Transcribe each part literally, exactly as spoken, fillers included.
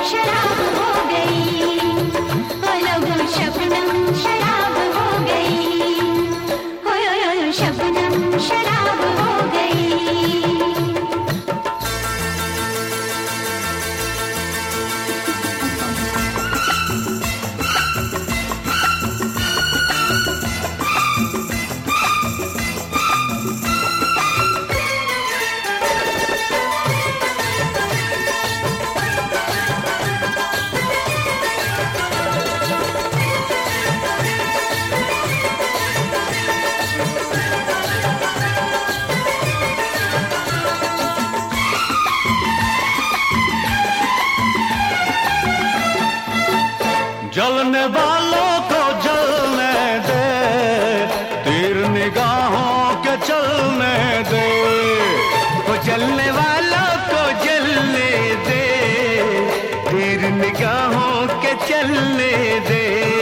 शराब हो गई, ओ लोगों शबनम शराब हो गई, ओ यो यो यो शबनम शराब हो गई। जलने वालों को जलने दे, तीर निगाहों के चलने दे, वो जलने वालों को जलने दे, तीर निगाहों के चलने दे।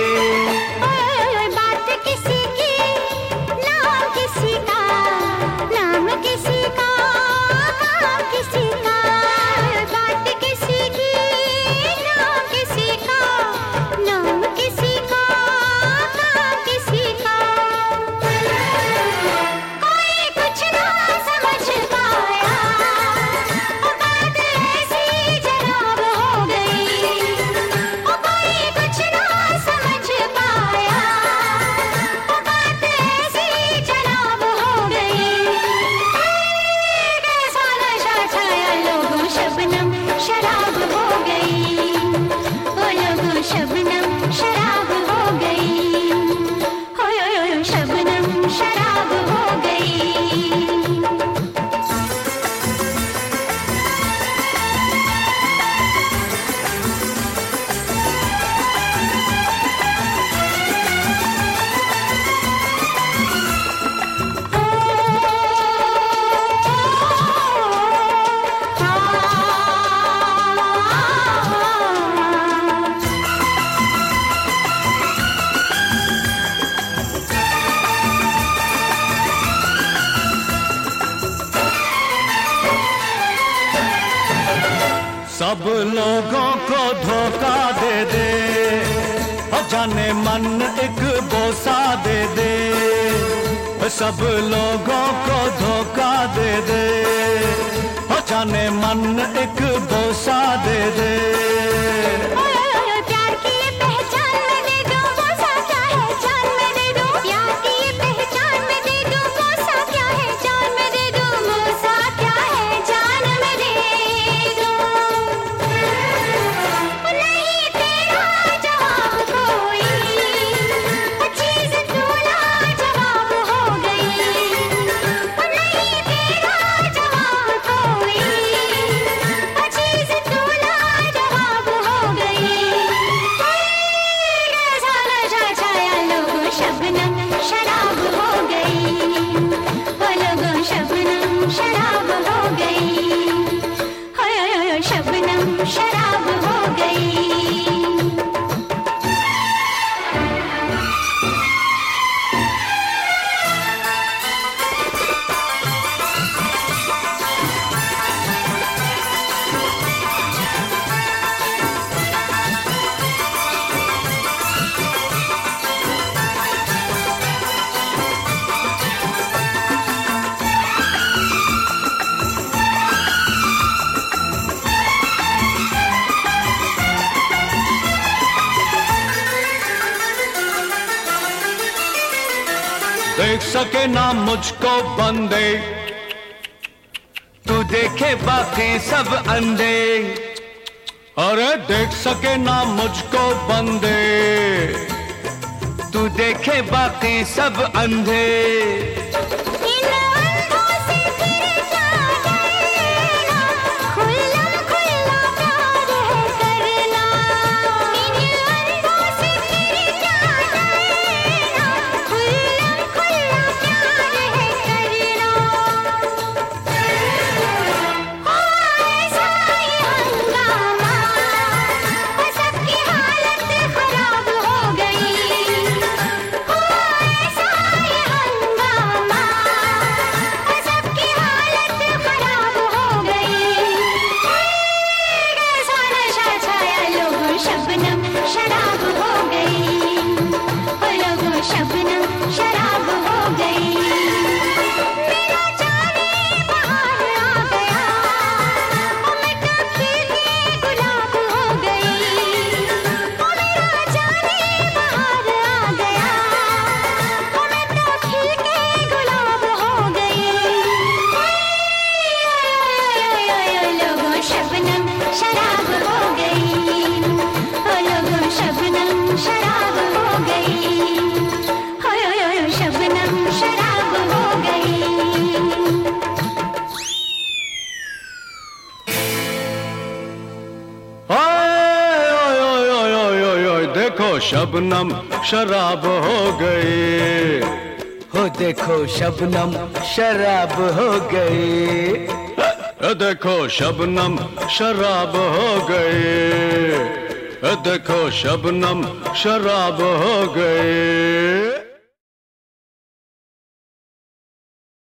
बात किसी की, नाम किसी का, नाम किसी का, काम किसी का, बात किसी की, नाम किसी का, नाम किसी का, काम किसी का, कोई कुछ ना समझ पाया, वो बात ऐसी जनाब हो गई, वो कोई कुछ ना समझ पाया, वो बात ऐसी जनाब हो गई। कैसा नशा छाया लोगों शबनम शराब हो गई, ओ लोगों शबनम शराब हो गई, ओ यो यो यो शबनम शराब हो गई। सब लोगों को धोखा दे दे, ओ जाने मन एक बोसा दे दे, सब लोगों को धोखा दे दे, ओ जाने मन एक बोसा दे दे। प्यार की ये पहचान मैं दे दूं, बोसा क्या है जान मैं दे दूं, प्यार की ये पहचान मैं दे दूं, बोसा क्या है जान मैं दे दूं, बोसा क्या है जान मैं दे दूं। नहीं तेरा जवाब कोई, वो चीज तू लाजवाब हो गई, नहीं तेरा जवाब कोई, वो चीज तू लाजवाब हो गई। कैसा नशा छाया लोगों शबनम शराब हो गई, ओ लोगों शबनम शराब हो गई, ओ यो यो यो शबनम शराब हो गई। देख सके ना मुझको बंदे, तू देखे बाकी सब अंधे, अरे देख सके ना मुझको बंदे, तू देखे बाकी सब अंधे। इन अंधों से फिर क्या डरना, खुल्लम खुल्ला प्यार है करना, इन अंधों से फिर क्या डरना, खुल्लम खुल्ला प्यार है करना। हो ऐसा ये हंगामा, सबकी हालत खराब हो गई, हो ऐसा ये हंगामा। शबनम शराब हो गए, हो देखो शबनम शराब हो गए, देखो शबनम शराब हो गए, देखो शबनम शराब हो गए।